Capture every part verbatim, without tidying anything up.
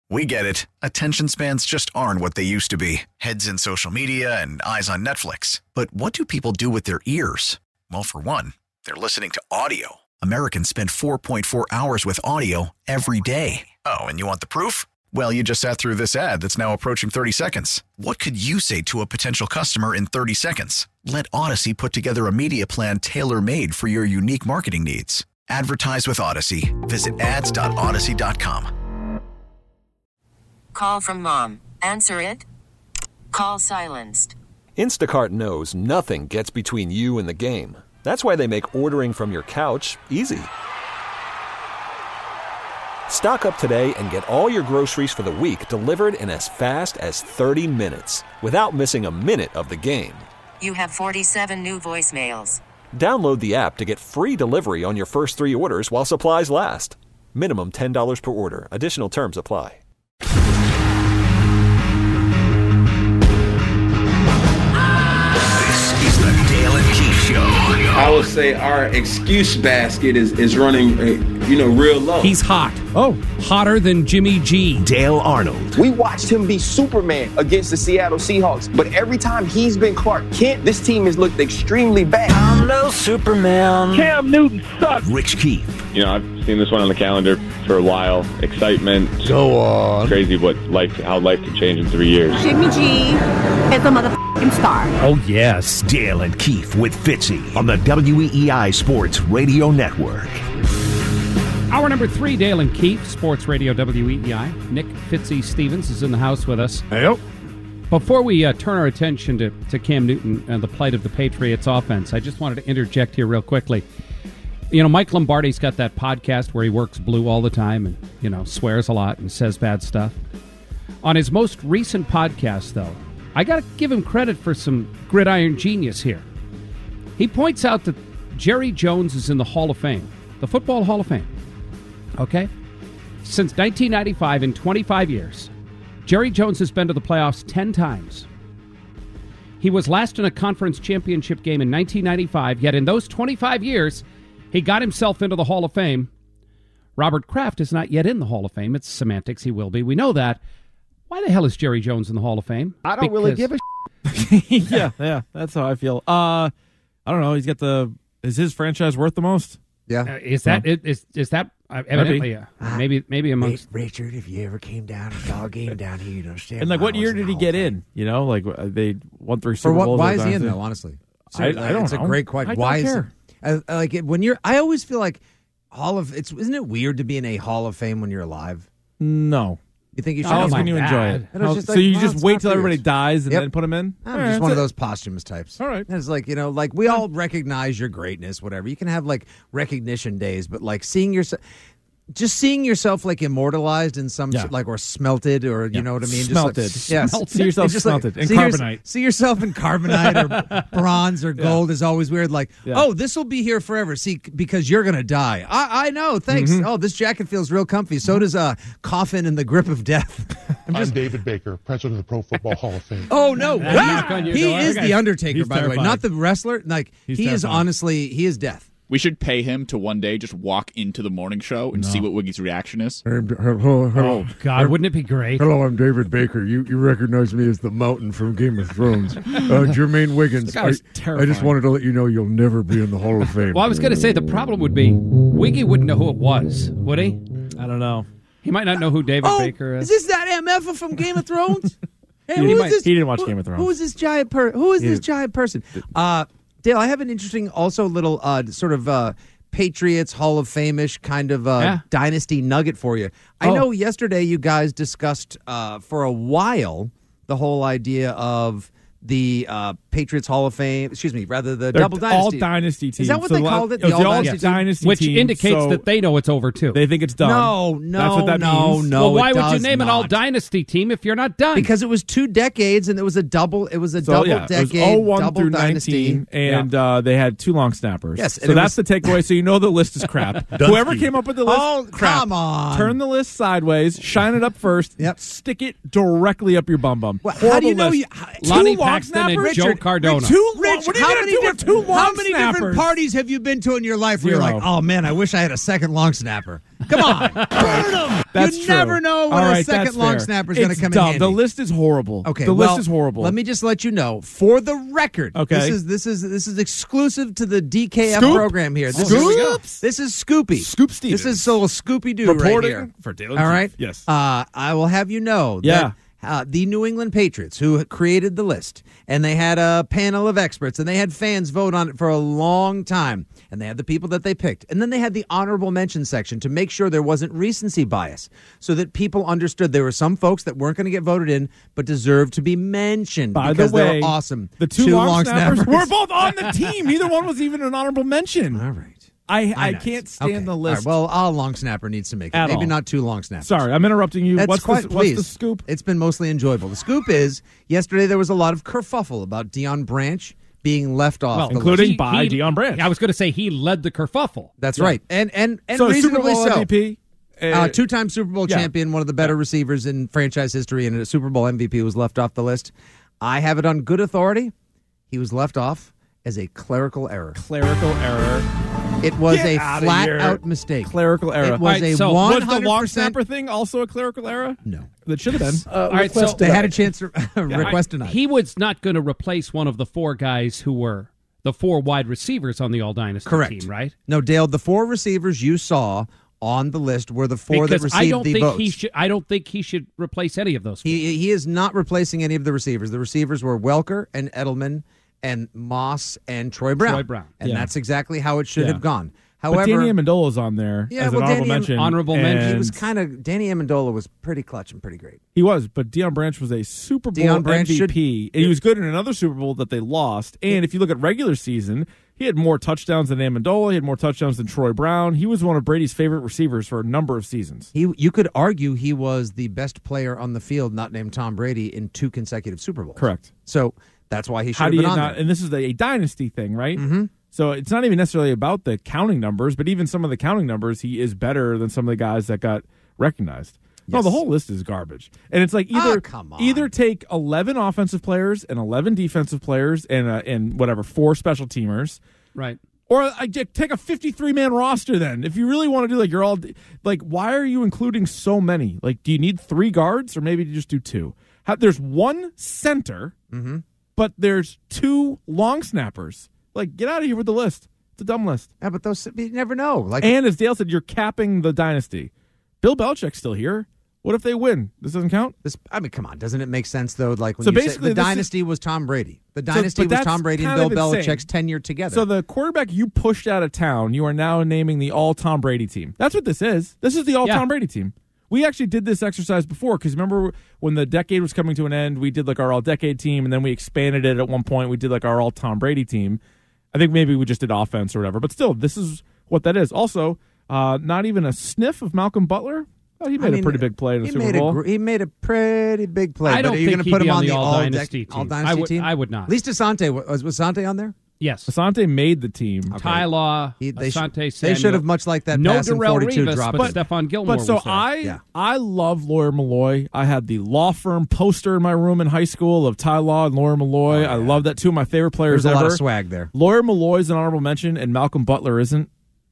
We get it. Attention spans just aren't what they used to be. Heads in social media and eyes on Netflix. But what do people do with their ears? Well, for one, they're listening to audio. Americans spend four point four hours with audio every day. Oh, and you want the proof? Well, you just sat through this ad that's now approaching thirty seconds. What could you say to a potential customer in thirty seconds? Let Odyssey put together a media plan tailor-made for your unique marketing needs. Advertise with Odyssey. Visit ads dot odyssey dot com. Call from mom. Answer it. Call silenced. Instacart knows nothing gets between you and the game. That's why they make ordering from your couch easy. Stock up today and get all your groceries for the week delivered in as fast as thirty minutes without missing a minute of the game. You have forty-seven new voicemails. Download the app to get free delivery on your first three orders while supplies last. Minimum ten dollars per order. Additional terms apply. I would say our excuse basket is, is running, uh, you know, real low. He's hot. Oh, hotter than Jimmy G. Dale Arnold. We watched him be Superman against the Seattle Seahawks, but every time he's been Clark Kent, this team has looked extremely bad. I'm no Superman. Cam Newton sucks. Rich Keefe. You know, I've seen this one on the calendar for a while. Excitement. Go on. It's crazy what life, how life can change in three years. Jimmy G is a motherfucking star. Oh, yes. Dale and Keefe with Fitzy on the W E E I Sports Radio Network. Hour number three, Dale and Keefe, Sports Radio W E E I. Nick Fitzy Stevens is in the house with us. Hey, Before we uh, turn our attention to, to Cam Newton and the plight of the Patriots offense, I just wanted to interject here real quickly. You know, Mike Lombardi's got that podcast where he works blue all the time and, you know, swears a lot and says bad stuff. On his most recent podcast, though, I got to give him credit for some gridiron genius here. He points out that Jerry Jones is in the Hall of Fame, the Football Hall of Fame. Okay? Since nineteen ninety-five, in twenty-five years, Jerry Jones has been to the playoffs ten times. He was last in a conference championship game in nineteen ninety-five, yet in those twenty-five years, he got himself into the Hall of Fame. Robert Kraft is not yet in the Hall of Fame. It's semantics. He will be. We know that. Why the hell is Jerry Jones in the Hall of Fame? I don't Because... really give a shit. yeah, yeah, that's how I feel. Uh, I don't know. He's got the. Is his franchise worth the most? Yeah. Uh, is that no. is is that uh, evidently? Uh, maybe maybe amongst Richard. If you ever came down and saw a game down here, you'd understand. And like, what year did he get in? You know, like they won three Super what, Bowls. Why is he in though? Honestly, I, I don't it's know. a great question. I why don't is care. It, uh, like when you're? I always feel like Hall of. It's isn't it weird to be in a Hall of Fame when you're alive? No. You think you should? How else can you enjoy it? How, so like, you well, just wait till everybody dies and yep. then put them in? I'm all just right, one of it. those posthumous types. All right. It's like, you know, like we all recognize your greatness, whatever. You can have like recognition days, but like seeing yourself, just seeing yourself like immortalized in some, Yeah. sh- like, or smelted, or, you Yeah. know what I mean? Smelted. Just like, yeah. Smelted. See yourself Just smelted. In see your- carbonite. see yourself in carbonite or bronze or gold is always weird. Like, Yeah. oh, this will be here forever. See, because you're going to die. I, I know. Thanks. Mm-hmm. Oh, this jacket feels real comfy. So does a coffin in the grip of death. I'm, I'm David Baker, president of the Pro Football Hall of Fame. Oh, no. knock on your He door. is Okay. the Undertaker, He's by the way, terrifying. not the wrestler. Like, He's he is terrifying. honestly, he is death. We should pay him to one day just walk into the morning show and No. see what Wiggy's reaction is. Hello, hello. Oh God, wouldn't it be great? Hello, I'm David Baker. You you recognize me as the Mountain from Game of Thrones. Uh, Jermaine Wiggins. This guy was I, I terrifying. just wanted to let you know you'll never be in the Hall of Fame. Well, I was going to say the problem would be Wiggy wouldn't know who it was, would he? I don't know. He might not know who David Oh, Baker is. is this that M F from Game of Thrones? Hey, He who is might- this? he didn't watch who- Game of Thrones. Who is this giant per? Who is He this didn't. giant person? Uh, Dale, I have an interesting, also little uh, sort of uh, Patriots Hall of Fame-ish kind of uh, Yeah. dynasty nugget for you. I Oh. know yesterday you guys discussed uh, for a while the whole idea of the uh, Patriots Hall of Fame. Excuse me, rather the They're double dynasty. all dynasty teams. Is that what So they the- called it? it was The the all all dynasty, dynasty Which team, indicates so that they know it's over too. they think it's done. No, no, That's what that no, means. no. well, why it would you does name an not. all dynasty team if you're not done? Because it was two decades and it was a double. It was a So, double yeah, decade, it was oh one double through dynasty. nineteen, and uh, they had two long snappers. Yes, and so it that's was- the takeaway. So you know the list is crap. Whoever came up with the list, Oh, crap. come on. Turn the list sideways, shine it up first, Yep. stick it directly up your bum bum. Well, how do you know? Horrible You, list. how, Lonnie Two long Paxton and snappers? Joe Richard, Cardona. Two, Rich, what are you how gonna many, do with diff- two long how many snappers? different parties have you been to in your life where you're Zero. like, oh man, I wish I had a second long snapper? Come on, burn them. That's you true. never know when All a right, second that's long fair. snapper is going to It's come dumb. in handy. The list is horrible. Okay, the well, list is horrible. Let me just let you know, for the record, Okay. this is this is this is exclusive to the D K F Scoop? program here. This Scoop? is this is Scoopy. Scoop Stevens. This is a little Scoopy Doo right Reporting here. for Daily All right. Yes. Uh, I will have you know Yeah. that uh, the New England Patriots, who created the list, and they had a panel of experts, and they had fans vote on it for a long time, and they had the people that they picked, and then they had the honorable mention section to make sure there wasn't recency bias, so that people understood there were some folks that weren't going to get voted in, but deserved to be mentioned By because the way, they were awesome. The two, Two long, long snappers, snappers. were both on the team. Neither one was even an honorable mention. All right. I, I Nice. can't stand Okay. the All list. right, well, a long snapper needs to make it. At Maybe all. not two long snappers. Sorry, I'm interrupting you. That's what's, quite, the, please. what's the scoop? It's been mostly enjoyable. The scoop is yesterday there was a lot of kerfuffle about Deion Branch being left off, Well, the including list. by Deion Branch. I was going to say he led the kerfuffle. That's Yeah. right, and and and so Super reasonably Bowl so. M V P, Uh, two-time Super Bowl yeah. champion, one of the better Yeah. receivers in franchise history, and a Super Bowl M V P was left off the list. I have it on good authority. He was left off as a clerical error. Clerical error. It was Get a outta here. flat-out mistake. Clerical error. It was All right, a so one Was the hundred long percent snapper thing also a clerical error? No. That should have been. All right, so They had a chance to request I- tonight. he was not going to replace one of the four guys who were the four wide receivers on the All Dynasty Correct. team, right? No, Dale, the four receivers you saw on the list were the four Because that I received don't the think votes. he should. I don't think he should replace any of those. Four. He he is not replacing any of the receivers. The receivers were Welker and Edelman and Moss and Troy Brown. Troy Brown. And Yeah. that's exactly how it should Yeah. have gone. But However, Danny Amendola's on there Yeah, as well, an honorable Danny Am- mention. Honorable mention. he was and- kind of Danny Amendola was pretty clutch and pretty great. He was, but Deion Branch was a Super Bowl Deion Branch M V P. And he was good in another Super Bowl that they lost. And if you look at regular season, he had more touchdowns than Amendola. He had more touchdowns than Troy Brown. He was one of Brady's favorite receivers for a number of seasons. He you could argue he was the best player on the field, not named Tom Brady, in two consecutive Super Bowls. Correct. So that's why he should How have do been you on not? there. And this is a, a dynasty thing, right? Mm-hmm. So it's not even necessarily about the counting numbers, but even some of the counting numbers, he is better than some of the guys that got recognized. No, Yes. the whole list is garbage, and it's like either Ah, come on. either take eleven offensive players and eleven defensive players and uh, and whatever four special teamers, Right. or I take a fifty-three man roster. Then, if you really want to do like you're all like, why are you including so many? Like, do you need three guards, or maybe you just do two? How, there's one center, Mm-hmm. but there's two long snappers. Like, get out of here with the list. It's a dumb list. Yeah, but those you never know. Like And as Dale said, you're capping the dynasty. Bill Belichick's still here. What if they win? This doesn't count? this, I mean, come on, doesn't it make sense though? Like when So you say basically the this is- dynasty was Tom Brady. The So- dynasty but was that's Tom Brady and kind Bill of insane. Belichick's tenure together. So the quarterback you pushed out of town, you are now naming the all Tom Brady team. That's what this is. This is the all Yeah. Tom Brady team. We actually did this exercise before because remember when the decade was coming to an end, we did like our all decade team, and then we expanded it at one point. We did like our all Tom Brady team. I think maybe we just did offense or whatever, but still, this is what that is. Also, uh, not even a sniff of Malcolm Butler. Oh, he made I mean, a pretty big play in the he Super made Bowl. A, gr- he made a pretty big play. I don't but are you think going to he'd put be him on on the the All all Dynasty dec- team. all I dynasty would- team? I would not. At least Asante was was Asante on there. Yes. Asante made the team. Ty Law, He- they, sh- Asante they Samuel. should have much like that No pass in Darrell forty-two Revis, dropped. but in. Stephon Gilmore But so was there. I Yeah. I love Lawyer Malloy. I had the law firm poster in my room in high school of Ty Law and Lawyer Malloy. I love that. Two of my favorite players There's a ever. lot of swag there. Lawyer Malloy's an honorable mention, and Malcolm Butler isn't.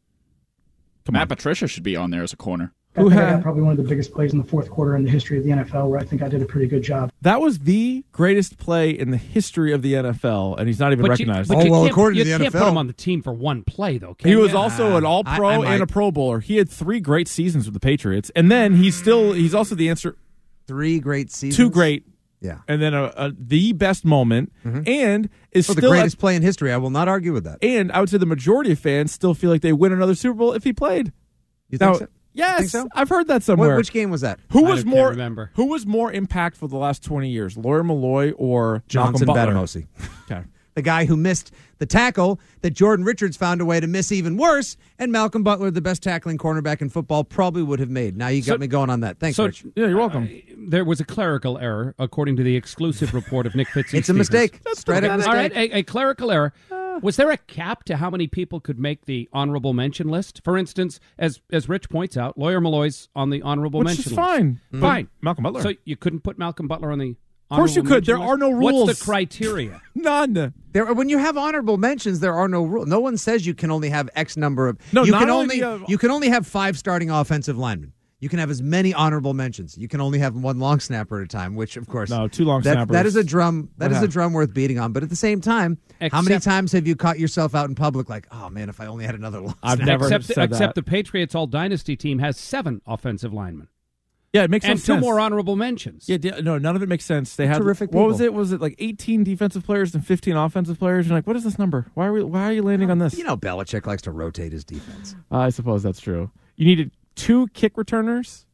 Come Matt on. Patricia should be on there as a corner. I Who think I had- got probably one of the biggest plays in the fourth quarter in the history of the N F L, where I think I did a pretty good job. That was the greatest play in the history of the N F L, and he's not even But you, recognized. but you Oh, well, can't, according you to the can't N F L. put him on the team for one play, though. Can He was you? also an All-Pro I- I might. and a Pro Bowler. He had three great seasons with the Patriots, and then he's still he's also the answer. Three great seasons. Two great, Yeah. and then a, a the best moment, and is For still the at- greatest play in history. I will not argue with that. And I would say the majority of fans still feel like they win another Super Bowl if he played. You Now, think so? Yes, Think so? I've heard that What, somewhere. which game was that? who I was can't more remember. Who was more impactful the last twenty years, Lawyer Malloy or Johnson Malcolm Butler? Batahosi. Okay. The guy who missed the tackle that Jordan Richards found a way to miss even worse, and Malcolm Butler, the best tackling cornerback in football, probably would have made. Now you got So- me going on that. Thanks, So, Rich. Yeah, you're welcome. uh, there was a clerical error, according to the exclusive report of Nick Fitzy. It's a mistake. Stevens. Straight up mistake. All right, a, a clerical error. Was there a cap to how many people could make the honorable mention list? For instance, as as Rich points out, Lawyer Malloy's on the honorable Which mention is list. fine. Fine. Malcolm Butler. So you couldn't put Malcolm Butler on the Of course you honorable could. There mention are no list? rules. What's the criteria? None. There, when you have honorable mentions, there are no rules. No one says you can only have X number of. No, you not can only only the, uh, you can only have five starting offensive linemen. You can have as many honorable mentions. You can only have one long snapper at a time, which of course no two long that, snappers. That is a drum. That What is a happened? drum worth beating on. But at the same time, Except, how many times have you caught yourself out in public like, oh man, if I only had another long I've snapper. never except, said except that. the Patriots All Dynasty team has seven offensive linemen. Yeah, it makes and some two sense. more honorable mentions. Yeah, di- no, none of it makes sense. They had Terrific What was people. it? Was it like eighteen defensive players and fifteen offensive players? You're like, what is this number? Why are we? Why are you landing on this? You know, Belichick likes to rotate his defense. Uh, I suppose that's true. You needed two kick returners,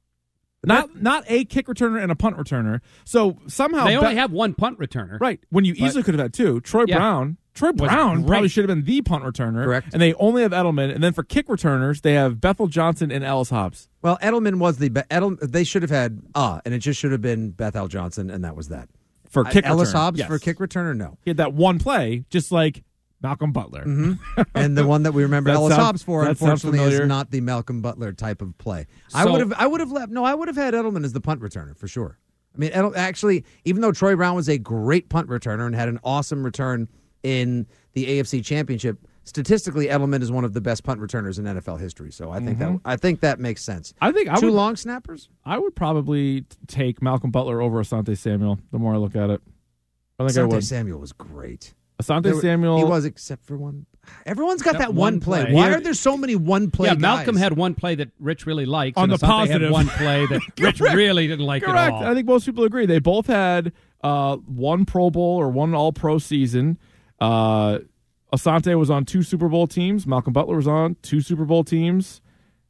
not not a kick returner and a punt returner. So somehow They only Be- have one punt returner. right when you But- easily could have had two. Troy Yeah. Brown. Troy Was Brown great. probably should have been the punt returner. Correct. And they only have Edelman. And then for kick returners, they have Bethel Johnson and Ellis Hobbs. Well, Edelman was the be- Edel, they should have had ah, and it just should have been Bethel Johnson, and that was that. For kick Ellis return, Hobbs yes. for kick returner, no. He had that one play, just like Malcolm Butler. Mm-hmm. And the one that we remember That Ellis sound- Hobbs for, that sounds unfortunately, is familiar. not the Malcolm Butler type of play. I So- would have, I would have left. No, I would have had Edelman as the punt returner for sure. I mean, Edel, actually, even though Troy Brown was a great punt returner and had an awesome return in the A F C Championship, statistically, Edelman is one of the best punt returners in N F L history. So I think Mm-hmm. that I think that makes sense. I think I Two would, long snappers. I would probably t- take Malcolm Butler over Asante Samuel. The more I look at it, I think I Asante would. Samuel was great. Asante There were- Samuel. he was, except for one. Everyone's got That that, one one play. play. Why Yeah. are there so many one play Yeah, guys? Malcolm had one play that Rich really liked. On and the Asante positive. had one play that Rich Correct. really didn't like Correct. at all. I think most people agree. They both had uh, one Pro Bowl or one All Pro season. Uh, Asante was on two Super Bowl teams. Malcolm Butler was on two Super Bowl teams.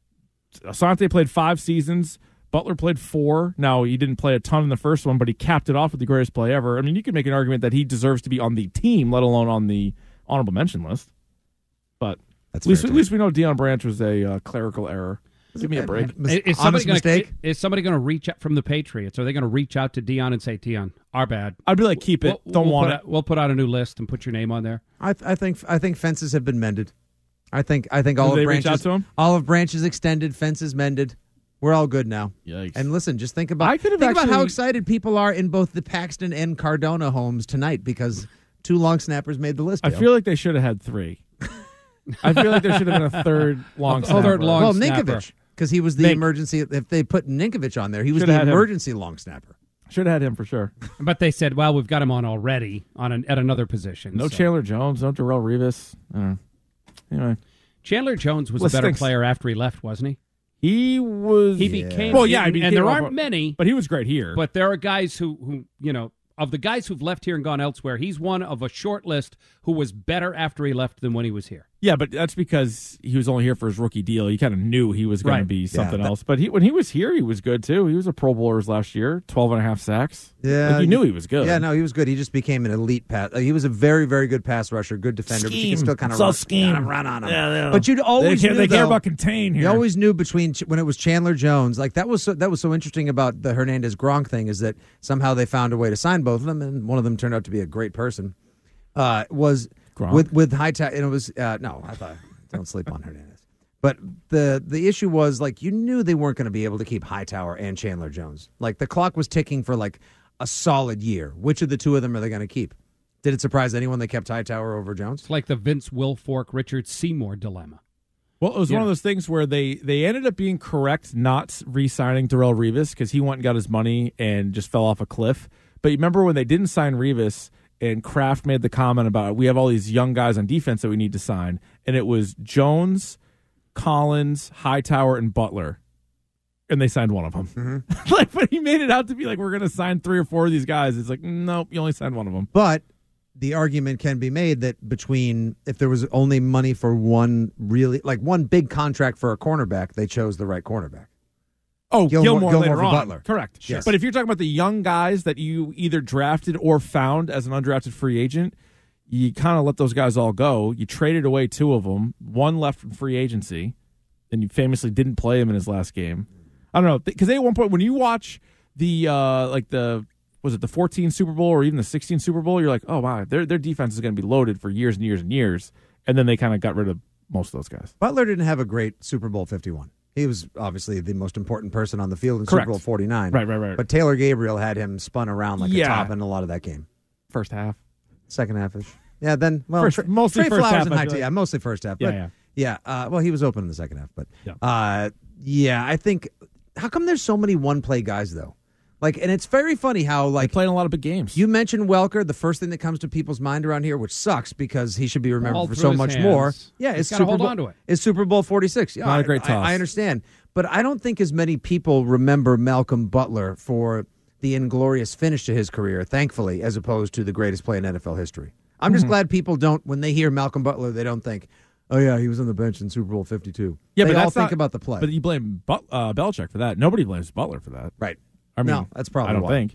Asante played five seasons. Butler played four. Now, he didn't play a ton in the first one, but he capped it off with the greatest play ever. I mean, you could make an argument that he deserves to be on the team, let alone on the honorable mention list. But That's at least, fair at least we know Deion Branch was a uh, clerical error. Give me a break. Is, is somebody Honest gonna, mistake. Is somebody going to reach out from the Patriots? Are they going to reach out to Deion and say, Deion, our bad? I'd be like, keep it. We'll- Don't we'll want put it. out- we'll put out a new list and put your name on there. I, th- I think I think fences have been mended. I think I think Did olive they reach branches out to him? olive branches extended, fences mended. We're all good now. Yikes. And listen, just think about I could have think about how actually- excited people are in both the Paxton and Cardona homes tonight because two long snappers made the list. I Dale. feel like they should have had three. I feel like there should have been a third long A snapper. third long well, snapper. Ninkovich because he was the Nink. emergency. If they put Ninkovich on there, he was Should've the had him. emergency long snapper. Should have had him for sure. But they said, well, we've got him on already on an, at another position. No so. Chandler Jones, no Darrell Revis. I don't know. Anyway, Chandler Jones was List a better stinks. player after he left, wasn't he? he was. He became. Well, yeah, he and, became and there off aren't a- many, but he was great here. but there are guys who, who, you know, of the guys who've left here and gone elsewhere, he's one of a short list who was better after he left than when he was here. yeah, but that's because he was only here for his rookie deal. You kind of knew he was going to Right. be something that- else. But he, when he was here, he was good too. He was a Pro Bowler last year, twelve and a half sacks. Yeah, like you knew he was good. Yeah, no, he was good. He just became an elite pass. uh, He was a very, very good pass rusher, good defender. But you Scheme. can still kind of It's all run, scheme. kinda run on him. Yeah, yeah. But you'd always they care, knew, they care though, about contain here. You always knew between when it was Chandler Jones, like that was so, that was so interesting about the Hernandez Gronk thing is that somehow they found a way to sign both of them, and one of them turned out to be a great person. Uh, was Gronk? with with Hightower, and it was uh, no, I thought don't sleep on Hernandez. But the the issue was like you knew they weren't going to be able to keep Hightower and Chandler Jones. Like the clock was ticking for like a solid year. Which of the two of them are they going to keep? Did it surprise anyone they kept Hightower over Jones? It's like the Vince Wilfork, Richard Seymour dilemma. Well, it was Yeah. one of those things where they, they ended up being correct not re-signing Darrell Revis because he went and got his money and just fell off a cliff. But you remember when they didn't sign Revis and Kraft made the comment about we have all these young guys on defense that we need to sign, and it was Jones, Collins, Hightower, and Butler, and they signed one of them. Mm-hmm. like, but he made it out to be like we're going to sign three or four of these guys. It's like nope, you only signed one of them. But the argument can be made that between if there was only money for one really like one big contract for a cornerback, they chose the right cornerback. Oh, Gilmore- Gilmore, Gilmore later for on. Butler. Correct. Yes. But if you're talking about the young guys that you either drafted or found as an undrafted free agent, you kind of let those guys all go. You traded away two of them, one left from free agency, and you famously didn't play him in his last game. I don't know, because at one point when you watch the uh, like the was it the fourteen Super Bowl or even the sixteen Super Bowl, you're like, oh wow, their their defense is going to be loaded for years and years and years, and then they kind of got rid of most of those guys. Butler didn't have a great Super Bowl fifty-one. He was obviously the most important person on the field in Correct. Super Bowl forty-nine. Right, right, right. But Taylor Gabriel had him spun around like Yeah. a top in a lot of that game. First half. Second half-ish. Yeah, then, well, First- Trey, mostly Trey first Flowers half, and I high feel tea. like. Yeah, mostly first half. Yeah, But, yeah. yeah. Uh, well, he was open in the second half. But, Yeah. uh, yeah, I think, how come there's so many one-play guys, though? Like, and it's very funny how, like, playing a lot of big games. You mentioned Welker, the first thing that comes to people's mind around here, which sucks because he should be remembered Ball for through so his much hands. more. Yeah, He's it's gotta Super hold Bowl, on to it. It's Super Bowl forty-six. Yeah, Not a I- great I, toss. I understand, but I don't think as many people remember Malcolm Butler for the inglorious finish to his career, thankfully, as opposed to the greatest play in N F L history. I'm just Mhm. glad people don't, when they hear Malcolm Butler, they don't think, oh yeah, he was on the bench in Super Bowl fifty-two. Yeah, they but all that's think not- about the play. But you blame But, uh, Belichick for that. Nobody blames Butler for that. Right. I mean, No, that's probably I don't why. think.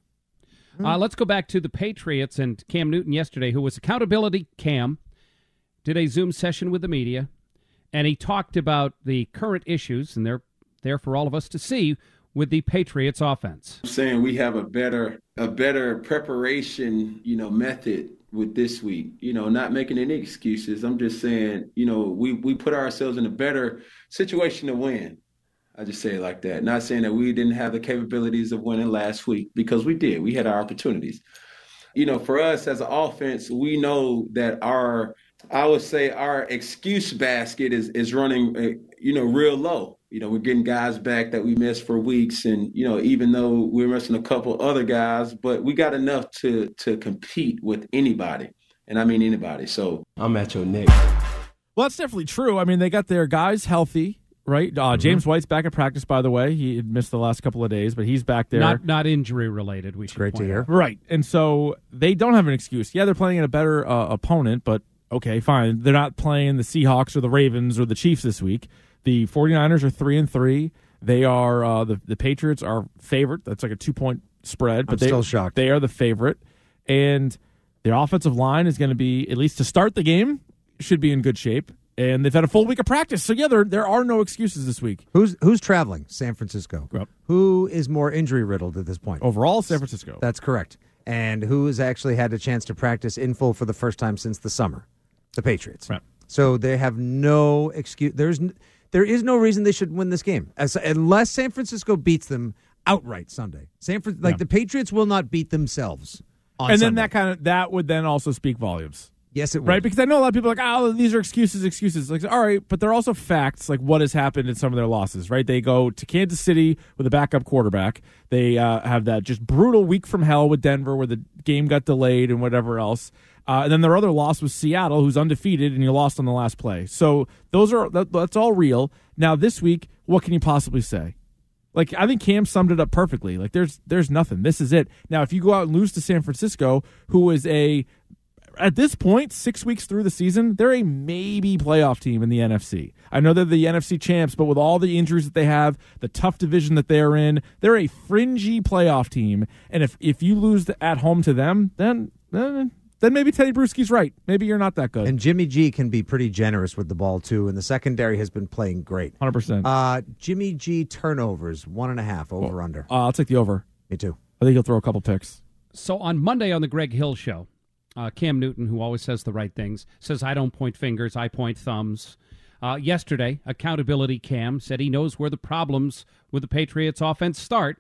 Uh, let's go back to the Patriots and Cam Newton yesterday, who was accountability Cam, did a Zoom session with the media, and he talked about the current issues, and they're there for all of us to see, with the Patriots offense. I'm saying we have a better a better preparation, you know, method with this week. You know, not making any excuses. I'm just saying, you know, we we put ourselves in a better situation to win. I just say it like that. Not saying that we didn't have the capabilities of winning last week, because we did. We had our opportunities. You know, for us as an offense, we know that our, I would say our excuse basket is is running, uh, you know, real low. You know, we're getting guys back that we missed for weeks. And, you know, even though we're missing a couple other guys, but we got enough to to compete with anybody. And I mean anybody. So I'm at your neck. Well, that's definitely true. I mean, they got their guys healthy, right? Uh, Mm-hmm. James White's back at practice, by the way. He had missed the last couple of days, but he's back there. Not not injury related. We should great to point hear. out. Right. And so they don't have an excuse. Yeah, they're playing a better uh, opponent, but okay, fine. They're not playing the Seahawks or the Ravens or the Chiefs this week. The 49ers are three and three. They are uh, the the Patriots are favorite. That's like a two point spread, but I'm they, still shocked. They are the favorite, and their offensive line is going to be, at least to start the game, should be in good shape. And they've had a full week of practice, so yeah, there there are no excuses this week. Who's who's traveling? San Francisco. Yep. Who is more injury riddled at this point? Overall, San Francisco. That's correct. And who has actually had a chance to practice in full for the first time since the summer? The Patriots. Right. So they have no excuse. There's n- there is no reason they should win this game, As, unless San Francisco beats them outright Sunday. San Fran- like Yeah. the Patriots will not beat themselves on and then Sunday. that kind of that would then also speak volumes. Yes, it would. Right, because I know a lot of people are like, oh, these are excuses, excuses. Like, all right, but they're also facts, like what has happened in some of their losses, right? They go to Kansas City with a backup quarterback. They uh, have that just brutal week from hell with Denver where the game got delayed and whatever else. Uh, and then their other loss was Seattle, who's undefeated, and you lost on the last play. So those are that, that's all real. Now, this week, what can you possibly say? Like, I think Cam summed it up perfectly. Like, there's there's nothing. This is it. Now, if you go out and lose to San Francisco, who is a at this point, six weeks through the season, they're a maybe playoff team in the N F C. I know they're the N F C champs, but with all the injuries that they have, the tough division that they're in, they're a fringy playoff team. And if, if you lose at home to them, then, then then maybe Teddy Bruschi's right. Maybe you're not that good. And Jimmy G can be pretty generous with the ball, too, and the secondary has been playing great. one hundred percent. Uh, Jimmy G turnovers, one and a half, over, under. Uh, I'll take the over. Me too. I think he'll throw a couple picks. So on Monday on the Greg Hill Show, uh, Cam Newton, who always says the right things, says, I don't point fingers, I point thumbs. Uh, yesterday, accountability Cam said he knows where the problems with the Patriots offense start.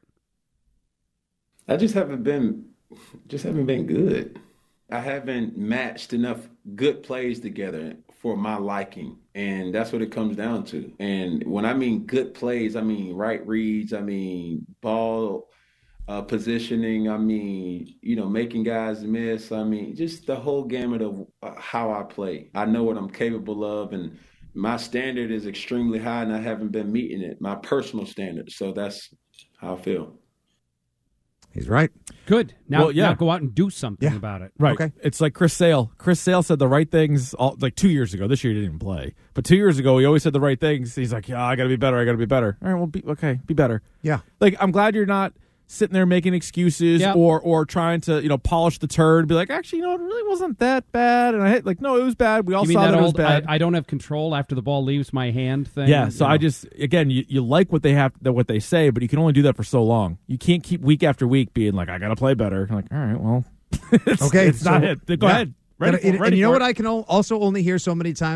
I just haven't been, just haven't been good. I haven't matched enough good plays together for my liking, and that's what it comes down to. And when I mean good plays, I mean right reads, I mean ball uh, positioning, I mean, you know, making guys miss. I mean, just the whole gamut of uh, how I play. I know what I'm capable of, and my standard is extremely high, and I haven't been meeting it, my personal standard. So that's how I feel. He's right. Good. Now, Well, yeah. now go out and do something Yeah. about it. Right. Okay. It's like Chris Sale. Chris Sale said the right things all, like two years ago. This year he didn't even play. But two years ago, he always said the right things. He's like, yeah, I got to be better. I got to be better. All right, well, be, okay, be better. Yeah. Like, I'm glad you're not sitting there making excuses Yeah. or or trying to, you know, polish the turd and be like, actually, you know, it really wasn't that bad. And I hit, like, no, it was bad. We all You mean saw that, that, it was old bad. I, I don't have control after the ball leaves my hand thing? Yeah, so You I know. just again, you, you like what they have, that what they say, but you can only do that for so long. You can't keep week after week being like, I got to play better. I'm like, all right, well, it's, Okay, it's not so- it. Go yeah. ahead, ready And, for, and- ready and you know for what it. I can al- also only hear so many times?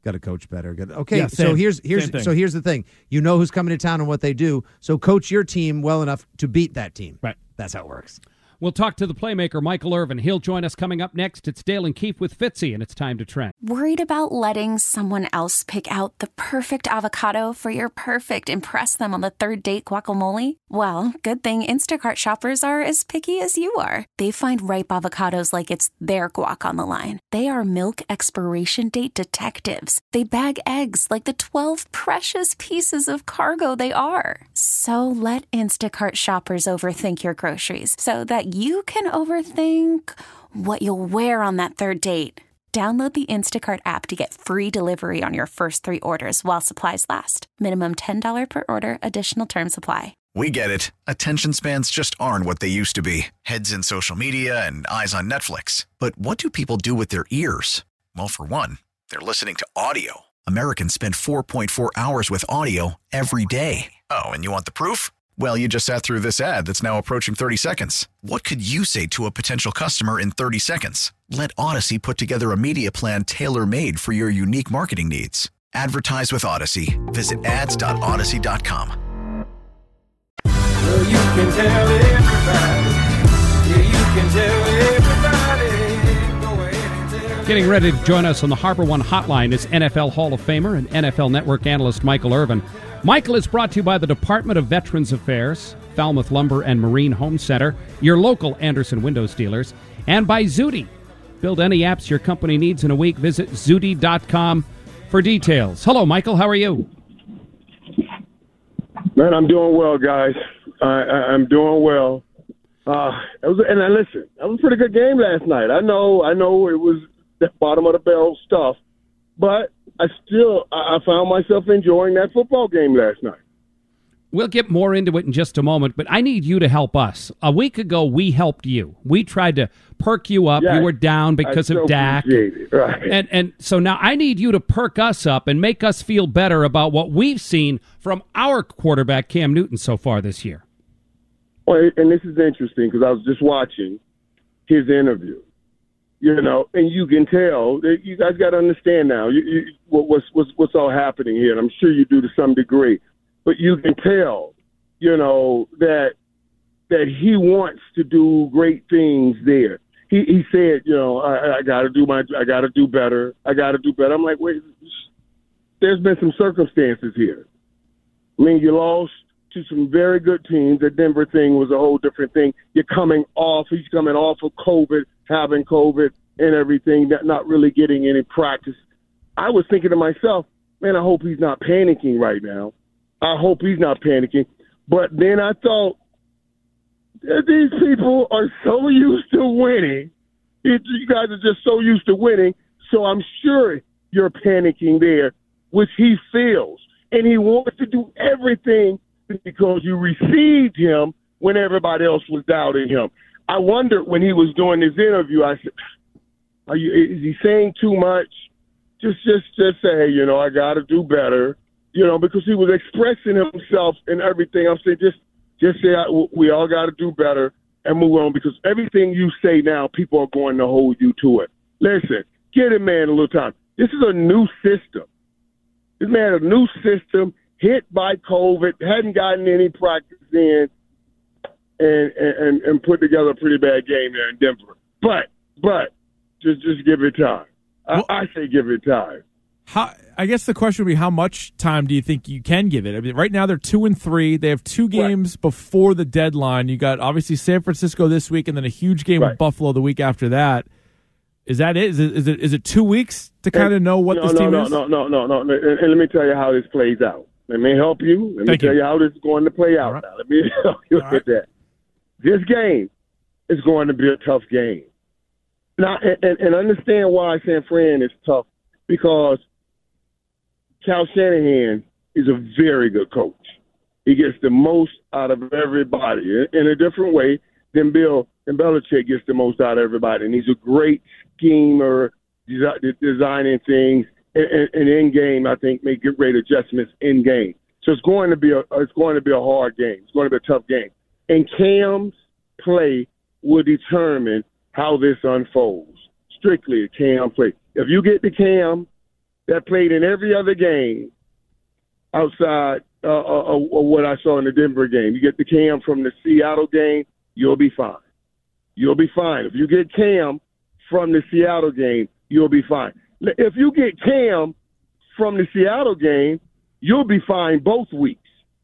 Got to coach better. Got okay, Yeah, so same. here's here's Same thing. so here's the thing. You know who's coming to town and what they do. So coach your team well enough to beat that team. Right. That's how it works. We'll talk to the playmaker, Michael Irvin. He'll join us coming up next. It's Dale and Keefe with Fitzy, and it's time to trend. Worried about letting someone else pick out the perfect avocado for your perfect impress them on the third date guacamole? Well, good thing Instacart shoppers are as picky as you are. They find ripe avocados like it's their guac on the line. They are milk expiration date detectives. They bag eggs like the twelve precious pieces of cargo they are. So let Instacart shoppers overthink your groceries so that you can overthink what you'll wear on that third date. Download the Instacart app to get free delivery on your first three orders while supplies last. Minimum ten dollars per order. Additional terms apply. We get it. Attention spans just aren't what they used to be. Heads in social media and eyes on Netflix. But what do people do with their ears? Well, for one, they're listening to audio. Americans spend four point four hours with audio every day. Oh, and you want the proof? Well, you just sat through this ad that's now approaching thirty seconds. What could you say to a potential customer in thirty seconds? Let Odyssey put together a media plan tailor-made for your unique marketing needs. Advertise with Odyssey. Visit ads dot odyssey dot com. Well, you can tell everybody. Yeah, you can tell everybody. Go ahead and tell Getting ready to join us on the Harbor One Hotline is N F L Hall of Famer and N F L Network analyst Michael Irvin. Michael is brought to you by the Department of Veterans Affairs, Falmouth Lumber and Marine Home Center, your local Anderson Windows dealers, and by Zudi. Build any apps your company needs in a week. Visit zudi dot com for details. Hello, Michael. How are you? Man, I'm doing well, guys. I, I, I'm doing well. Uh, it was, and I listen. That was a pretty good game last night. I know, I know, it was the bottom of the barrel stuff, but I still, I, I found myself enjoying that football game last night. We'll get more into it in just a moment, but I need you to help us. A week ago, we helped you. We tried to perk you up. Yes, you were down because I of so Dak. appreciate it, right. And and so now I need you to perk us up and make us feel better about what we've seen from our quarterback, Cam Newton, so far this year. Well, and this is interesting because I was just watching his interview, you know, and you can tell that you guys got to understand now you, you, what, what's, what's, what's all happening here. And I'm sure you do to some degree. But you can tell, you know, that that he wants to do great things there. He he said, you know, I, I got to do my, I got to do better. I got to do better. I'm like, wait, there's been some circumstances here. I mean, you lost to some very good teams. The Denver thing was a whole different thing. You're coming off, he's coming off of COVID, having COVID and everything, not, not really getting any practice. I was thinking to myself, man, I hope he's not panicking right now. I hope he's not panicking. But then I thought, these people are so used to winning. You guys are just so used to winning. So I'm sure you're panicking there, which he feels. And he wants to do everything because you received him when everybody else was doubting him. I wondered when he was doing this interview, I said, are you, is he saying too much? Just, just, just say, hey, you know, I got to do better. You know, because he was expressing himself and everything. I'm saying just just say we all got to do better and move on because everything you say now, people are going to hold you to it. Listen, give a man a little time. This is a new system. This man a new system, hit by COVID, hadn't gotten any practice in, and and, and put together a pretty bad game there in Denver. But, but, just, just give it time. Well, I, I say give it time. How, I guess the question would be, how much time do you think you can give it? I mean, right now they're two and three. They have two games right. before the deadline. You got obviously San Francisco this week, and then a huge game right. with Buffalo the week after that. Is that it? Is it is it, is it two weeks to kind of know what no, this no, team no, is? No, no, no, no, no. And, and let me tell you how this plays out. Let me help you. Let Thank me tell you. you how this is going to play out. Right. Now, let me help you All with right. that. This game is going to be a tough game. Now, and, and, and understand why San Fran is tough because Cal Shanahan is a very good coach. He gets the most out of everybody in a different way than Bill and Belichick gets the most out of everybody. And he's a great schemer, desi- designing things, and, and, and in game, I think, make great adjustments in game. So it's going to be a it's going to be a hard game. It's going to be a tough game. And Cam's play will determine how this unfolds. Strictly a Cam play. If you get the Cam that played in every other game outside uh, of, of what I saw in the Denver game. You get the Cam from the Seattle game, you'll be fine. You'll be fine. If you get Cam from the Seattle game, you'll be fine. If you get Cam from the Seattle game, you'll be fine both weeks.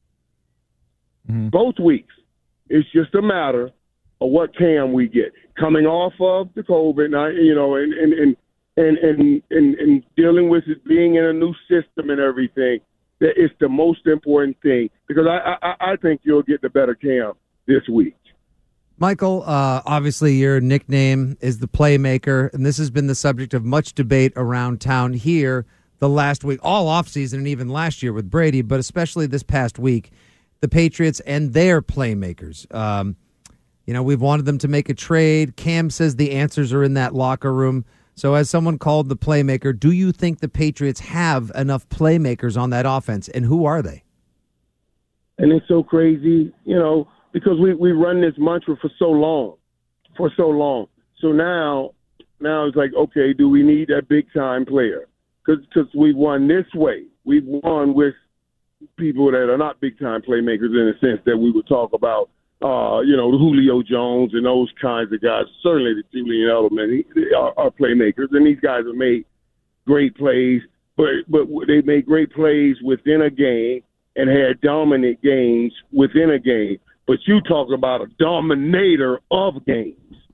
Mm-hmm. Both weeks. It's just a matter of what Cam we get. Coming off of the COVID, you know, and and and and and, and, and dealing with it, being in a new system and everything, that it's the most important thing, because I, I, I think you'll get the better Cam this week. Michael, uh, obviously your nickname is the Playmaker, and this has been the subject of much debate around town here the last week, all offseason and even last year with Brady, but especially this past week, the Patriots and their Playmakers. Um, you know, we've wanted them to make a trade. Cam says the answers are in that locker room. So as someone called the Playmaker, do you think the Patriots have enough Playmakers on that offense, and who are they? And it's so crazy, you know, because we, we run this mantra for so long, for so long. So now, now it's like, okay, do we need that big-time player? Because we've won this way. We've won with people that are not big-time playmakers in the sense that we would talk about, uh, you know, Julio Jones and those kinds of guys. Certainly the Julian Edelman are, are playmakers, and these guys have made great plays, but but they made great plays within a game and had dominant games within a game. But you talk about a dominator of games.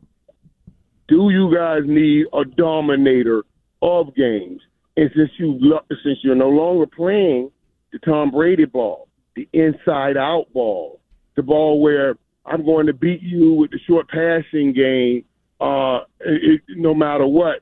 Do you guys need a dominator of games? And since you since you're no longer playing the Tom Brady ball, the inside-out ball, the ball where I'm going to beat you with the short passing game, uh, it, no matter what,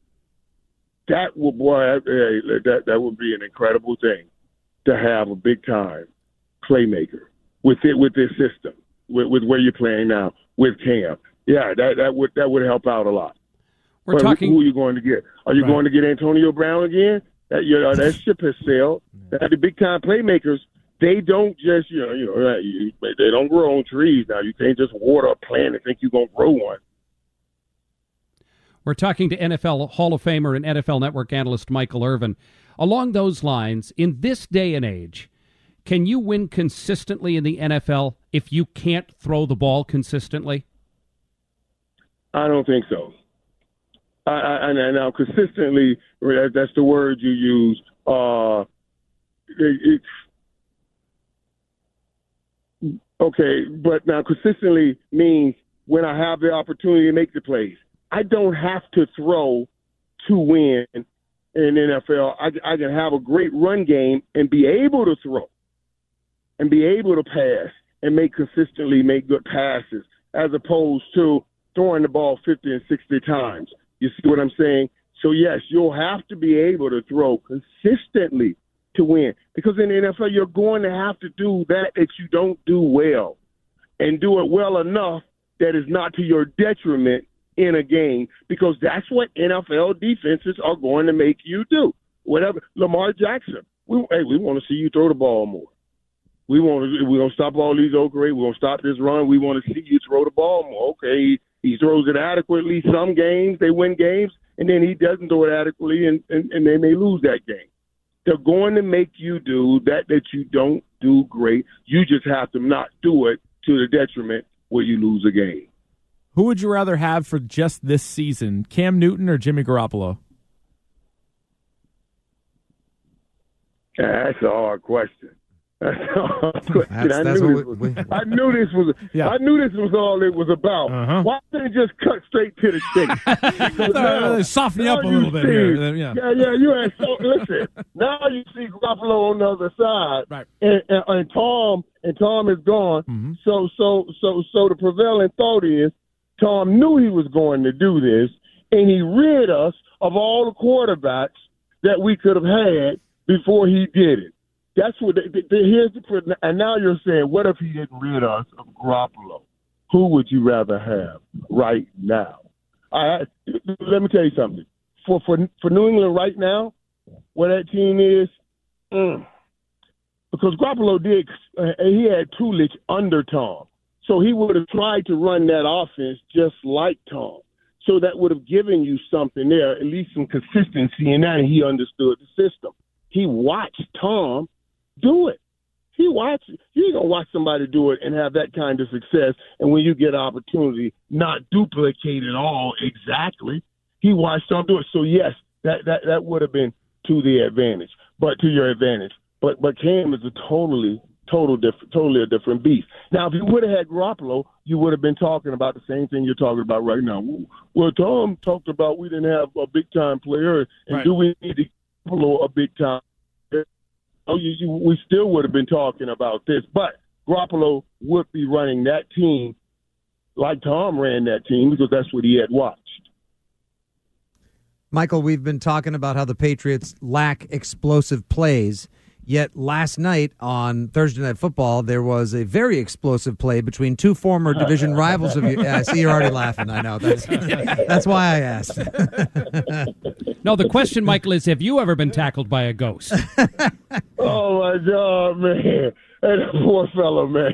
that would boy, that that would be an incredible thing to have a big-time playmaker with it with this system, with, with where you're playing now with Cam. Yeah, that that would that would help out a lot. We're but talking. Who are you going to get? Are you right. going to get Antonio Brown again? That you know, that ship has sailed. That the big time playmakers, they don't just you know you know you, they don't grow on trees. Now you can't just water a plant and think you're going to grow one. We're talking to N F L Hall of Famer and N F L Network analyst Michael Irvin. Along those lines, in this day and age, can you win consistently in the N F L if you can't throw the ball consistently? I don't think so. I, I, and now consistently, that's the word you use. Uh, it, it's okay, but now consistently means when I have the opportunity to make the plays. I don't have to throw to win in the N F L. I, I can have a great run game and be able to throw and be able to pass and make consistently make good passes as opposed to throwing the ball fifty and sixty times. You see what I'm saying? So, yes, you'll have to be able to throw consistently to win. Because in the N F L, you're going to have to do that that you don't do well and do it well enough that is not to your detriment in a game, because that's what N F L defenses are going to make you do. Whatever. Lamar Jackson, we, hey, we want to see you throw the ball more. We want to, we're going to stop all these okay. We're going to stop this run. We want to see you throw the ball more. Okay. He throws it adequately some games, they win games, and then he doesn't throw it adequately, and, and, and they may lose that game. They're going to make you do that that you don't do great. You just have to not do it to the detriment where you lose a game. Who would you rather have for just this season, Cam Newton or Jimmy Garoppolo? That's a hard question. That's a hard question. That's, I, that's knew what we, was, I knew this was. Yeah. I knew this was all it was about. Uh-huh. Why didn't it just cut straight to the chase? now, Soften you up a little bit see, here. Yeah, yeah, yeah. You had so listen. Now you see Garoppolo on the other side, right? And, and, and Tom and Tom is gone. Mm-hmm. So so so so the prevailing thought is Tom knew he was going to do this, and he rid us of all the quarterbacks that we could have had before he did it. That's what. The, the, here's the. And now you're saying, what if he didn't rid us of Garoppolo? Who would you rather have right now? I let me tell you something. For for for New England right now, where that team is, mm, because Garoppolo did. Uh, he had Tulich under Tom, so he would have tried to run that offense just like Tom. So that would have given you something there, at least some consistency in that, and he understood the system. He watched Tom do it. He watched. You ain't gonna watch somebody do it and have that kind of success, and when you get an opportunity, not duplicate it all exactly. He watched Tom do it. So yes, that that that would have been to the advantage, but to your advantage. But but Cam is a totally total different, totally a different beast. Now, if you would have had Garoppolo, you would have been talking about the same thing you're talking about right now. Well, Tom talked about we didn't have a big time player, and right. do we need to give Garoppolo a big time? Oh, you, you, we still would have been talking about this, but Garoppolo would be running that team like Tom ran that team because that's what he had watched. Michael, we've been talking about how the Patriots lack explosive plays, yet last night on Thursday Night Football, there was a very explosive play between two former division rivals of you. Yeah, I see you're already laughing. I know. That's, that's why I asked. No, the question, Michael, is have you ever been tackled by a ghost? Oh, my God, man. That poor fellow, man.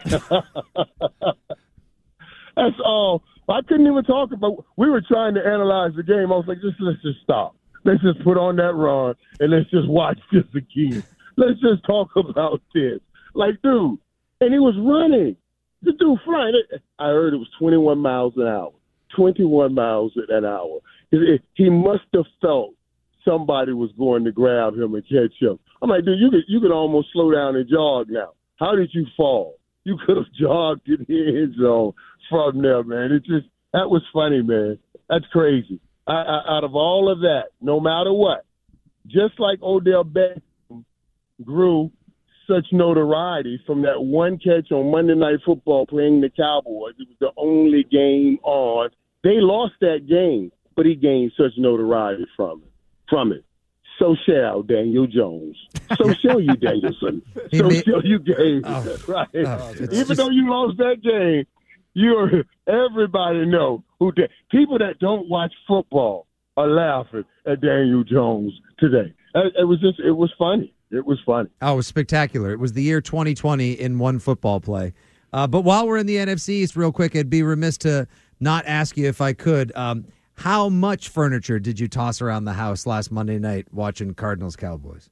That's all. I couldn't even talk about – we were trying to analyze the game. I was like, just let's just stop. Let's just put on that run, and let's just watch this again. Let's just talk about this. Like, dude, and he was running. The dude flying. I heard it was twenty-one miles an hour. twenty-one miles an hour. He must have felt somebody was going to grab him and catch him. I'm like, dude, you could, you could almost slow down and jog now. How did you fall? You could have jogged in the end zone from there, man. It just, that was funny, man. That's crazy. I, I, out of all of that, no matter what, just like Odell Beckham grew such notoriety from that one catch on Monday Night Football playing the Cowboys. It was the only game on. They lost that game, but he gained such notoriety from it. From it. So shall Daniel Jones. So shall you, Danielson. So made, shall you, Gabe. Oh, right? Oh, Even just, though you lost that game, you're everybody know who. Da- people that don't watch football are laughing at Daniel Jones today. It, it was just. It was funny. It was funny. Oh, it was spectacular. It was the year twenty twenty in one football play. Uh, but while we're in the N F C East, real quick, I'd be remiss to not ask you if I could. Um, how much furniture did you toss around the house last Monday night watching Cardinals Cowboys?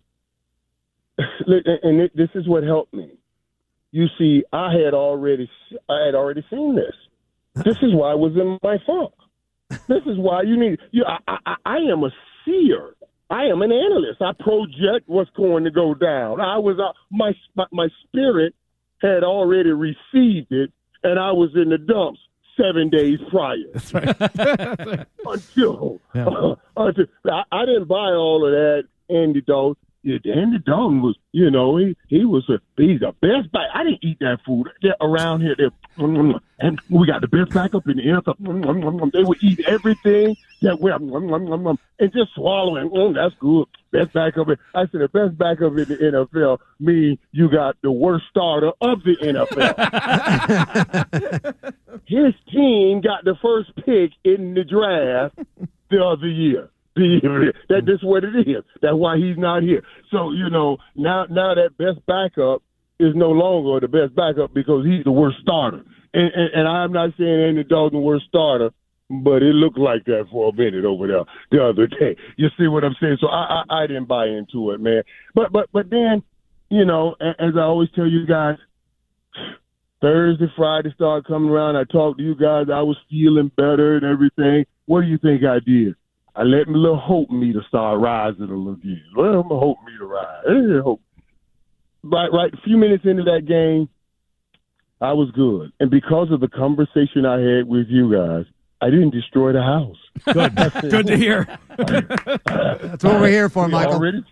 And this is what helped me. You see, I had already, I had already seen this. This is why I was in my funk. This is why you need. You, I, I, I am a seer. I am an analyst. I project what's going to go down. I was uh, my my spirit had already received it, and I was in the dumps seven days prior. That's right. until yeah. uh, until I, I didn't buy all of that Andy Dalton. Yeah, Andy Dalton was, you know, he he was a he's the best back. I didn't eat that food They're around here. They're, and we got the best backup in the N F L. They would eat everything that we and just swallowing. Mm, that's good. Best backup. I said the best backup in the N F L means you got the worst starter of the N F L. His team got the first pick in the draft the other year. That this is what it is. That's why he's not here. So, you know, now now that best backup is no longer the best backup because he's the worst starter. And, and, and I'm not saying Andy Dalton the worst starter, but it looked like that for a minute over there the other day. You see what I'm saying? So I, I, I didn't buy into it, man. But but but then, you know, as I always tell you guys, Thursday, Friday started coming around. I talked to you guys. I was feeling better and everything. What do you think I did? I let my little hope meter start rising a little bit. Well, my hope meter rise. Hope. Right, right. A few minutes into that game, I was good. And because of the conversation I had with you guys, I didn't destroy the house. Good. Good to hear. That's what we're here for, Michael. Already?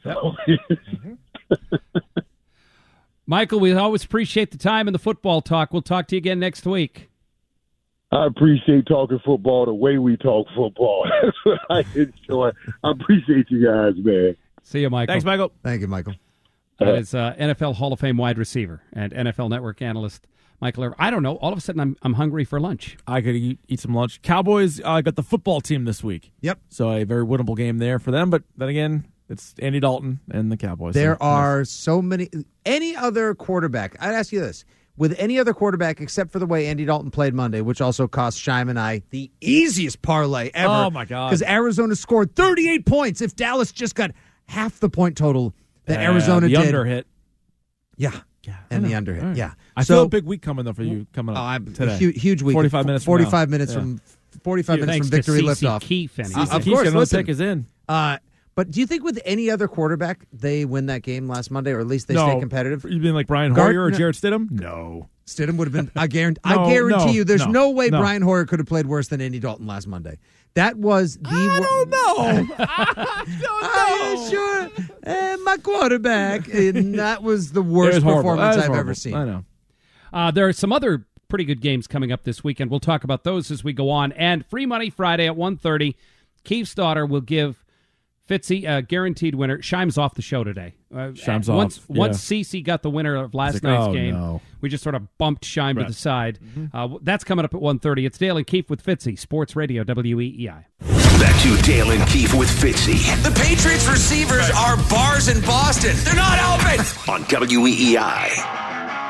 Michael, we always appreciate the time and the football talk. We'll talk to you again next week. I appreciate talking football the way we talk football. That's what I enjoy. I appreciate you guys, man. See you, Michael. Thanks, Michael. Thank you, Michael. That is uh, N F L Hall of Fame wide receiver and N F L Network analyst Michael Irvin. I don't know. All of a sudden, I'm I'm hungry for lunch. I could eat, eat some lunch. Cowboys uh, got the football team this week. Yep. So a very winnable game there for them. But then again, it's Andy Dalton and the Cowboys. There so, are nice. so many. Any other quarterback, I'd ask you this. with any other quarterback except for the way Andy Dalton played Monday, which also cost Shime and I the easiest parlay ever. Oh, my God. Because Arizona scored thirty-eight points. If Dallas just got half the point total that Yeah, Arizona the did. under hit. Yeah. Yeah. And the under hit. Right. Yeah. I so, feel a big week coming, though, for you coming up Oh, I'm, today. Huge, huge week. forty-five minutes from forty-five now. minutes Yeah. from forty-five Yeah, minutes from thanks to victory C C liftoff. Keefe, and Uh, C C of Keefe, course, another listen. pick is in. Uh, but do you think with any other quarterback they win that game last Monday, or at least they no. stay competitive? You mean like Brian Gard- Hoyer or no. Jarrett Stidham? No. Stidham would have been. I guarantee. No, I guarantee no, you, there's no, no, way no. Brian Hoyer could have played worse than Andy Dalton last Monday. That was the. I don't know. Are you sure? Eh, my quarterback, and that was the worst It was horrible. performance That was I've horrible. ever seen. I know. Uh, there are some other pretty good games coming up this weekend. We'll talk about those as we go on. And Free Money Friday at one thirty. Keith's daughter will give Fitzy a guaranteed winner. Shime's off the show today. Uh, Shime's once, off, yeah. Once Cece got the winner of last It's like, night's oh, game, no. we just sort of bumped Shime Right. to the side. Mm-hmm. Uh, that's coming up at one thirty. It's Dale and Keefe with Fitzy, Sports Radio, W E E I. Back to Dale and Keefe with Fitzy The Patriots receivers are bars in Boston. They're not open. on W E E I.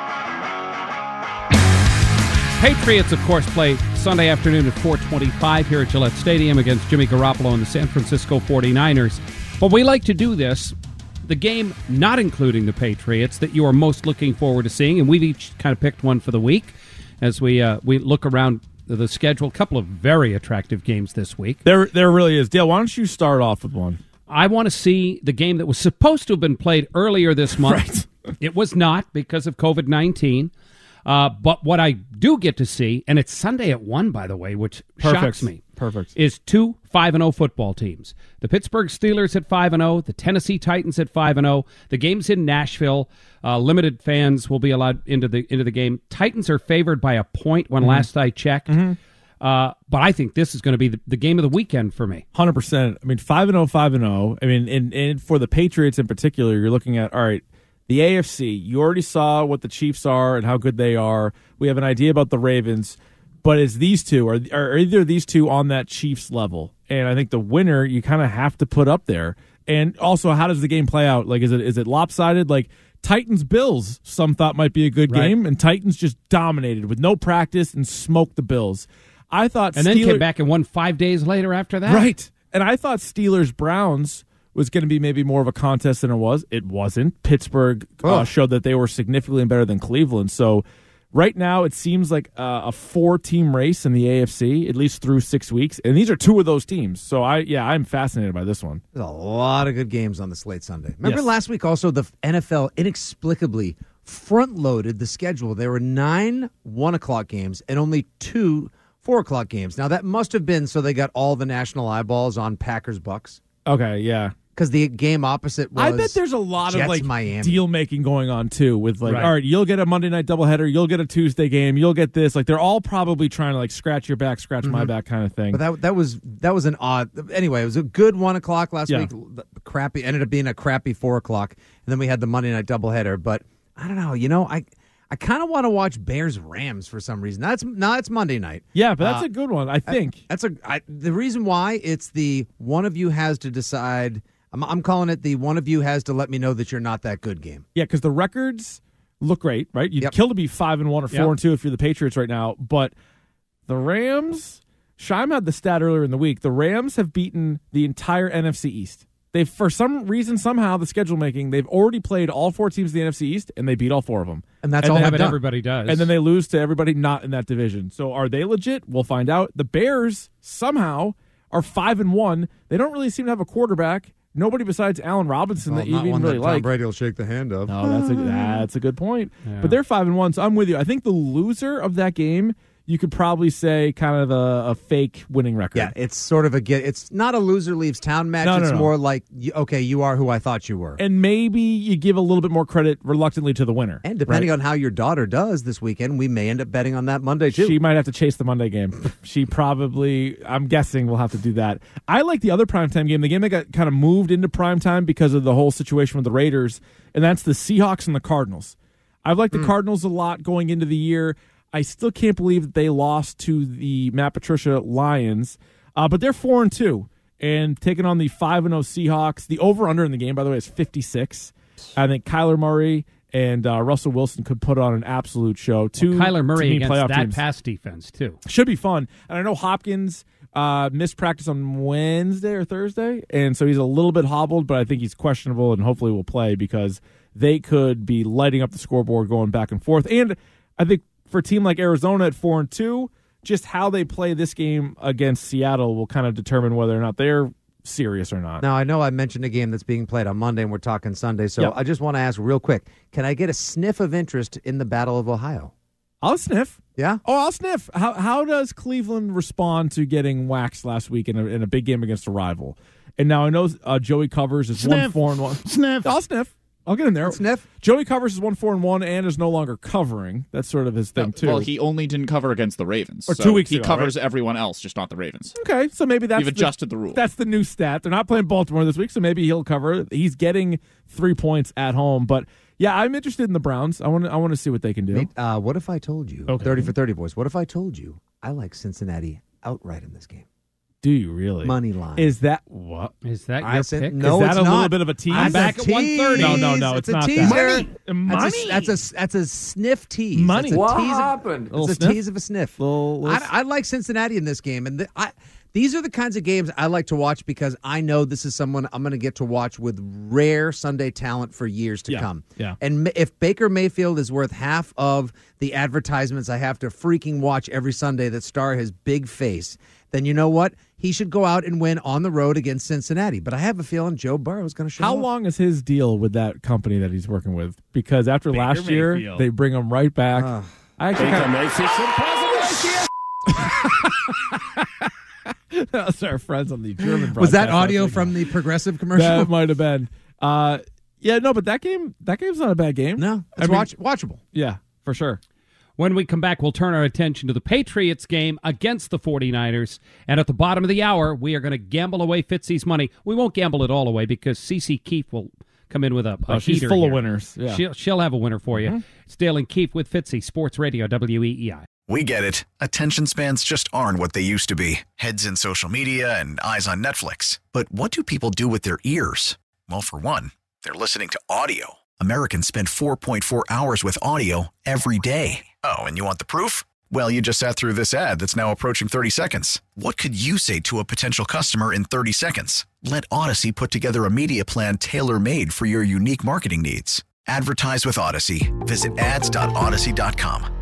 Patriots, of course, play Sunday afternoon at four twenty-five here at Gillette Stadium against Jimmy Garoppolo and the San Francisco forty-niners. But we like to do this, the game not including the Patriots that you are most looking forward to seeing, and we've each kind of picked one for the week as we uh, we look around the schedule. A couple of very attractive games this week. There, there really is. Dale, why don't you start off with one? I want to see the game that was supposed to have been played earlier this month. Right. It was not because of COVID nineteen. Uh, but what I do get to see, and it's Sunday at one, by the way, which Perfect. shocks me, Perfect. is two five and oh football teams. The Pittsburgh Steelers at five and oh, the Tennessee Titans at five and oh. The game's in Nashville. Uh, limited fans will be allowed into the into the game. Titans are favored by a point when Mhm. last I checked. Mhm. Uh, but I think this is going to be the, the game of the weekend for me. one hundred percent. I mean, five and oh, five and oh. I mean, and, and for the Patriots in particular, you're looking at, all right, the A F C, you already saw what the Chiefs are and how good they are. We have an idea about the Ravens, but it's these two, are, are either of these two on that Chiefs level? And I think the winner, you kind of have to put up there. And also, how does the game play out? Like, is it is it lopsided? Like, Titans-Bills, some thought might be a good Right. game, and Titans just dominated with no practice and smoked the Bills. I thought And then Steelers- came back and won five days later after that. Right. And I thought Steelers-Browns was going to be maybe more of a contest than it was. It wasn't. Pittsburgh uh, Oh. showed that they were significantly better than Cleveland. So right now it seems like uh, a four-team race in the A F C, at least through six weeks. And these are two of those teams. So, I yeah, I'm fascinated by this one. There's a lot of good games on the slate Sunday. Remember Yes. last week also the N F L inexplicably front-loaded the schedule. There were nine one o'clock games and only two four o'clock games. Now, that must have been so they got all the national eyeballs on Packers-Bucks. Okay, yeah. Because the game opposite was I bet there's a lot Jets, of like Miami. deal making going on too with like, Right. all right, you'll get a Monday night doubleheader, you'll get a Tuesday game, you'll get this. Like they're all probably trying to like scratch your back, scratch my back kind of thing. But that that was that was an odd. Anyway, it was a good one o'clock last Yeah. week. Crappy ended up being a crappy four o'clock, and then we had the Monday night doubleheader. But I don't know. You know, I I kind of want to watch Bears Rams for some reason. That's now it's Monday night. yeah, but that's Uh, a good one, I think. That's a I, the reason why it's the one of you has to decide. I'm, I'm calling it the one of you has to let me know that you're not that good game. Yeah, because the records look great, right? You'd Yep. kill to be five and one or four Yep. and two if you're the Patriots right now. But the Rams, Shime had the stat earlier in the week. The Rams have beaten the entire N F C East. They've, for some reason, somehow the schedule making, they've already played all four teams in the N F C East and they beat all four of them. And that's And all then- I've But done. everybody does. And then they lose to everybody not in that division. So are they legit? We'll find out. The Bears somehow are five and one. They don't really seem to have a quarterback. Nobody besides Allen Robinson Well, that you not even one really that Tom like. Brady will shake the hand of. No, that's a that's a good point. Yeah. But they're five and one, so I'm with you. I think the loser of that game, you could probably say, kind of a, a fake winning record. Yeah, it's sort of a get. It's not a loser leaves town match. No, no, it's no. more like, you- okay, you are who I thought you were. And maybe you give a little bit more credit reluctantly to the winner. And depending right? on how your daughter does this weekend, we may end up betting on that Monday too. She might have to chase the Monday game. She probably, I'm guessing, will have to do that. I like the other primetime game, the game that got kind of moved into primetime because of the whole situation with the Raiders, and that's the Seahawks and the Cardinals. I've liked the Mm. Cardinals a lot going into the year. I still can't believe that they lost to the Matt Patricia Lions, uh, but they're four and two and taking on the five and zero Seahawks. The over under in the game, by the way, is fifty-six. I think Kyler Murray and uh, Russell Wilson could put on an absolute show. Two well, Kyler Murray against playoff that teams. pass defense, too. Should be fun. And I know Hopkins uh, missed practice on Wednesday or Thursday, and so he's a little bit hobbled, but I think he's questionable and hopefully will play because they could be lighting up the scoreboard going back and forth. And I think for a team like Arizona at four and two, just how they play this game against Seattle will kind of determine whether or not they're serious or not. Now, I know I mentioned a game that's being played on Monday, and we're talking Sunday, so Yep. I just want to ask real quick, can I get a sniff of interest in the Battle of Ohio? I'll sniff. Yeah? Oh, I'll sniff. How how does Cleveland respond to getting waxed last week in a, in a big game against a rival? And now I know uh, Joey Covers is Sniff. one four and one. Sniff. I'll sniff. I'll get in there. Sniff. Joey Covers is one four and one and is no longer covering. That's sort of his thing too. Well, he only didn't cover against the Ravens. Or so two weeks He ago, covers right? everyone else, just not the Ravens. Okay, so maybe that's You've adjusted the, the rule. That's the new stat. They're not playing Baltimore this week, so maybe he'll cover. He's getting three points at home, but yeah, I'm interested in the Browns. I want to. I want to see what they can do. Nate, uh, what if I told you, Okay. thirty for thirty, boys, what if I told you I like Cincinnati outright in this game? Do you really? Money line. Is that what? Is that I your said, pick? no, Is that it's a not. little bit of a tease? I'm back It's at a one thirty. No, no, no, It's it's a not teaser. that. Money. That's a, that's a that's a sniff tease. Money. That's a What tease of- happened? It's Little a sniff? tease of a sniff. Little- little I, I like Cincinnati in this game, and the, I these are the kinds of games I like to watch because I know this is someone I'm going to get to watch with rare Sunday talent for years to Yeah, come. yeah. And ma- if Baker Mayfield is worth half of the advertisements I have to freaking watch every Sunday that star his big face, then you know what? He should go out and win on the road against Cincinnati. But I have a feeling Joe Burrow is going to show How up. long is his deal with that company that he's working with? Because after Baker last year, Mayfield. they bring him right back. Ugh. I actually kind of. That was our friends on the German. Was that broadcast audio last week. from the Progressive commercial? That might have been. Uh, yeah, no, but that game, that game's not a bad game. No, I it's mean, watch, watchable. Yeah, for sure. When we come back, we'll turn our attention to the Patriots game against the 49ers. And at the bottom of the hour, we are going to gamble away Fitzy's money. We won't gamble it all away because Cece Keefe will come in with a, a Oh, she's heater full here. of winners. Yeah. She'll, she'll have a winner for you. Mm-hmm. It's Dale and Keefe with Fitzy, Sports Radio, W E E I. We get it. Attention spans just aren't what they used to be. Heads in social media and eyes on Netflix. But what do people do with their ears? Well, for one, they're listening to audio. Americans spend four point four hours with audio every day. Oh, and you want the proof? Well, you just sat through this ad that's now approaching thirty seconds. What could you say to a potential customer in thirty seconds? Let Odyssey put together a media plan tailor-made for your unique marketing needs. Advertise with Odyssey. Visit ads dot odyssey dot com.